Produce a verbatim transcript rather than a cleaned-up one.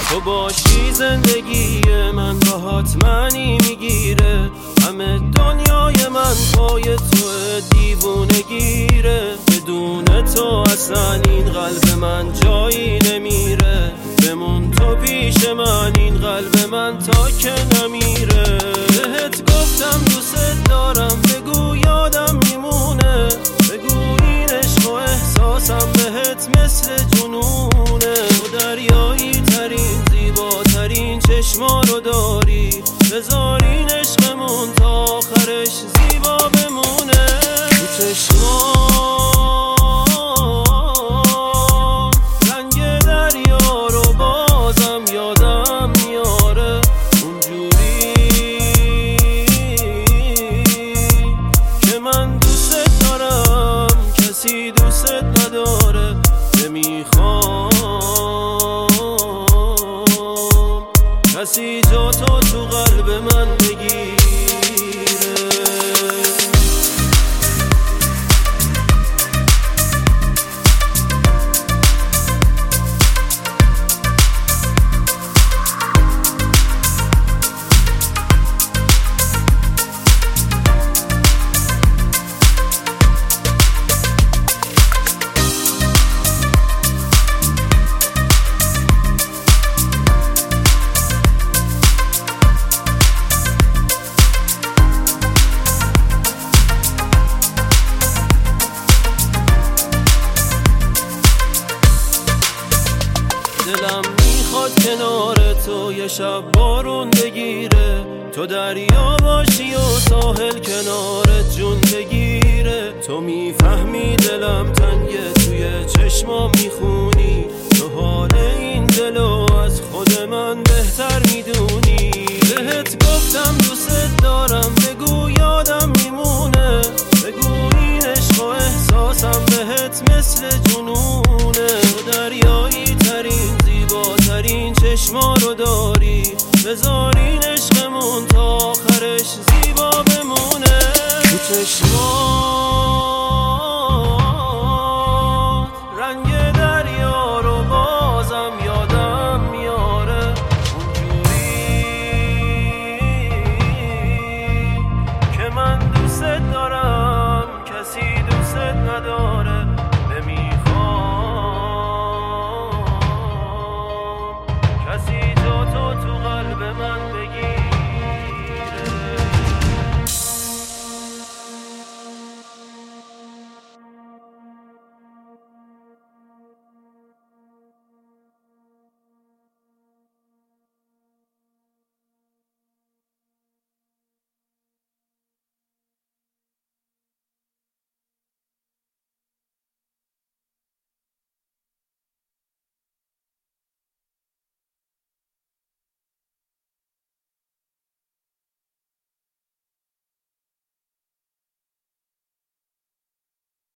تو باشی زندگی من باهات معنی میگیره. همه دنیای من پای تو دیوونه گیره. بدون تو اصلا این قلب من جایی نمیره. بمون تو پیش من این قلب من تا که نمیره. بهت گفتم دوست دارم بگو یادم میمونه. بگو این عشق و احساسم بهت مثل جنونه. تو دریایی ترین زیباترین چشما رو داری. بذار این عشقمون تا آخرش زیبا بمونه. تو چشمام رنگ دریا رو بازم یادم میاره. اونجوری که من دوست دارم کسی دوست نداره. نمیخوام کسی جا تو تو قلب من بگیره. دلم میخواد کنار تو یه شب بارون بگیره. تو دریا باشی و ساحل کنارت جون بگیره. تو میفهمی دلم تنگه توی چشما میخونی. تو حال این دلو از خود من بهتر میدونی. بهت گفتم دوست دارم بگو یادم میمونه. بگو این عشق و احساسم بهت مثل جنونه. تو دریایی ترین زیباترین چشما رو داری. بذار این عشقمون تا آخرش زیبا بمونه. تو چشما